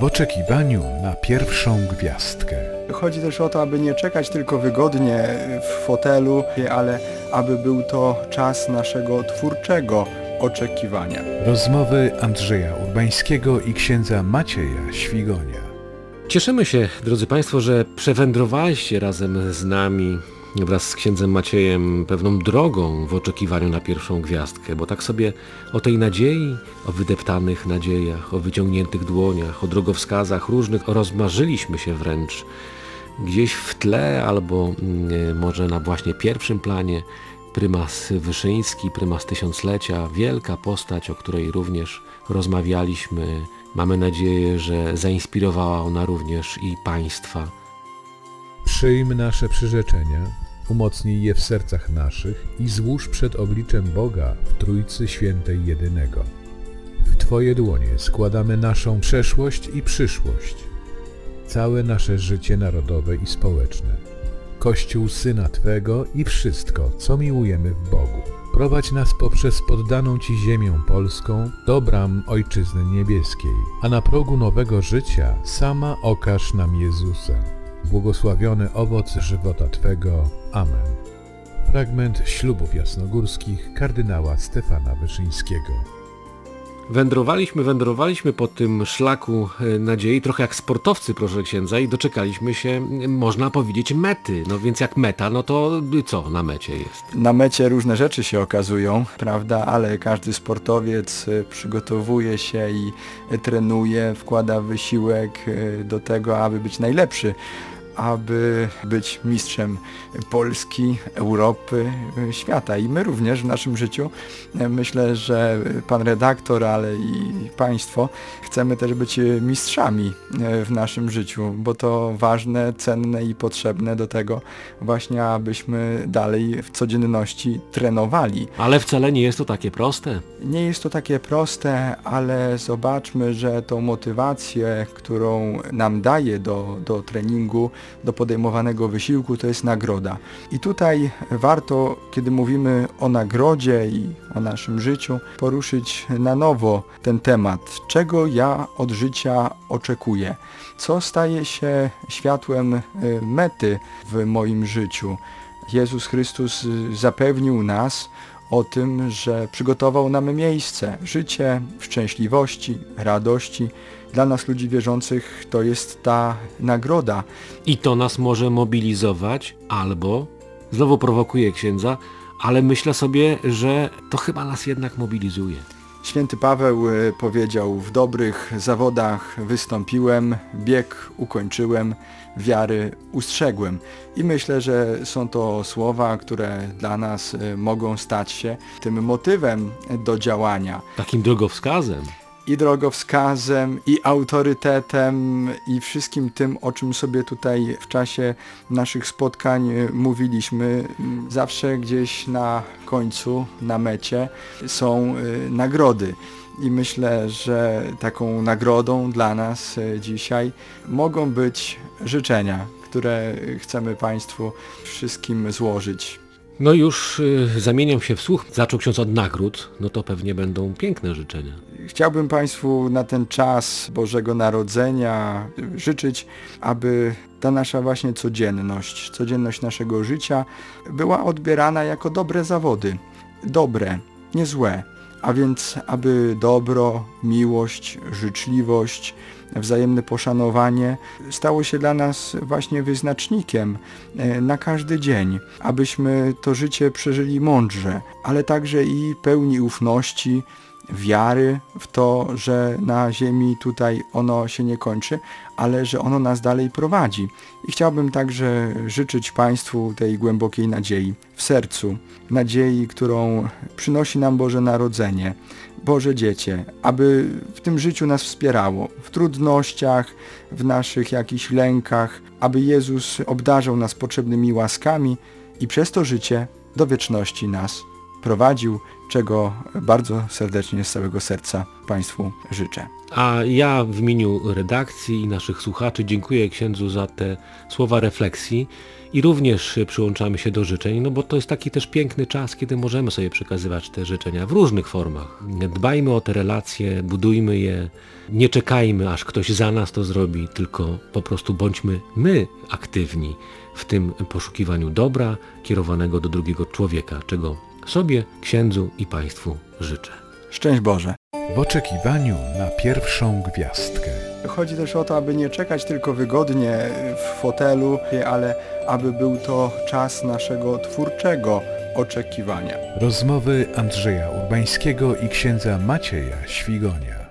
w oczekiwaniu na pierwszą gwiazdkę. Chodzi też o to, aby nie czekać tylko wygodnie w fotelu, ale aby był to czas naszego twórczego oczekiwania. Rozmowy Andrzeja Urbańskiego i księdza Macieja Świgonia. Cieszymy się, drodzy Państwo, że przewędrowaliście razem z nami wraz z księdzem Maciejem pewną drogą w oczekiwaniu na pierwszą gwiazdkę, bo tak sobie o tej nadziei, o wydeptanych nadziejach, o wyciągniętych dłoniach, o drogowskazach różnych rozmarzyliśmy się wręcz gdzieś w tle albo może na właśnie pierwszym planie prymas Wyszyński, prymas tysiąclecia, wielka postać, o której również rozmawialiśmy. Mamy nadzieję, że zainspirowała ona również i Państwa. Przyjm nasze przyrzeczenia, umocnij je w sercach naszych i złóż przed obliczem Boga w Trójcy Świętej Jedynego. W Twoje dłonie składamy naszą przeszłość i przyszłość, całe nasze życie narodowe i społeczne, Kościół Syna Twego i wszystko, co miłujemy w Bogu. Prowadź nas poprzez poddaną Ci ziemię polską do bram Ojczyzny Niebieskiej, a na progu nowego życia sama okaż nam Jezusa. Błogosławiony owoc żywota Twego. Amen. Fragment ślubów jasnogórskich kardynała Stefana Wyszyńskiego. Wędrowaliśmy po tym szlaku nadziei, trochę jak sportowcy, proszę księdza, i doczekaliśmy się, można powiedzieć, mety. No więc jak meta, no to co na mecie jest? Na mecie różne rzeczy się okazują, prawda, ale każdy sportowiec przygotowuje się i trenuje, wkłada wysiłek do tego, aby być najlepszy, aby być mistrzem Polski, Europy, świata. I my również w naszym życiu, myślę, że pan redaktor, ale i państwo, chcemy też być mistrzami w naszym życiu, bo to ważne, cenne i potrzebne do tego właśnie, abyśmy dalej w codzienności trenowali. Ale wcale nie jest to takie proste. Nie jest to takie proste, ale zobaczmy, że tą motywację, którą nam daje do treningu, do podejmowanego wysiłku, to jest nagroda. I tutaj warto, kiedy mówimy o nagrodzie i o naszym życiu, poruszyć na nowo ten temat. Czego ja od życia oczekuję? Co staje się światłem mety w moim życiu? Jezus Chrystus zapewnił nas o tym, że przygotował nam miejsce, życie w szczęśliwości, radości. Dla nas, ludzi wierzących, to jest ta nagroda. I to nas może mobilizować, albo, znowu prowokuję księdza, ale myślę sobie, że to chyba nas jednak mobilizuje. Święty Paweł powiedział: w dobrych zawodach wystąpiłem, bieg ukończyłem, wiary ustrzegłem. I myślę, że są to słowa, które dla nas mogą stać się tym motywem do działania. Takim drogowskazem. I drogowskazem, i autorytetem, i wszystkim tym, o czym sobie tutaj w czasie naszych spotkań mówiliśmy. Zawsze gdzieś na końcu, na mecie są nagrody. I myślę, że taką nagrodą dla nas dzisiaj mogą być życzenia, które chcemy Państwu wszystkim złożyć. No już zamieniam się w słuch. Zaczął ksiądz od nagród, no to pewnie będą piękne życzenia. Chciałbym Państwu na ten czas Bożego Narodzenia życzyć, aby ta nasza właśnie codzienność naszego życia była odbierana jako dobre zawody. Dobre, nie złe. A więc aby dobro, miłość, życzliwość, wzajemne poszanowanie stało się dla nas właśnie wyznacznikiem na każdy dzień, abyśmy to życie przeżyli mądrze, ale także i pełni ufności, wiary w to, że na ziemi tutaj ono się nie kończy, ale że ono nas dalej prowadzi. I chciałbym także życzyć Państwu tej głębokiej nadziei w sercu, nadziei, którą przynosi nam Boże Narodzenie, Boże Dziecię, aby w tym życiu nas wspierało, w trudnościach, w naszych jakichś lękach, aby Jezus obdarzał nas potrzebnymi łaskami i przez to życie do wieczności nas prowadził, czego bardzo serdecznie z całego serca Państwu życzę. A ja w imieniu redakcji i naszych słuchaczy dziękuję księdzu za te słowa refleksji i również przyłączamy się do życzeń, no bo to jest taki też piękny czas, kiedy możemy sobie przekazywać te życzenia w różnych formach. Dbajmy o te relacje, budujmy je, nie czekajmy, aż ktoś za nas to zrobi, tylko po prostu bądźmy my aktywni w tym poszukiwaniu dobra kierowanego do drugiego człowieka, czego sobie, księdzu i Państwu życzę. Szczęść Boże. W oczekiwaniu na pierwszą gwiazdkę. Chodzi też o to, aby nie czekać tylko wygodnie w fotelu, ale aby był to czas naszego twórczego oczekiwania. Rozmowy Andrzeja Urbańskiego i księdza Macieja Świgonia.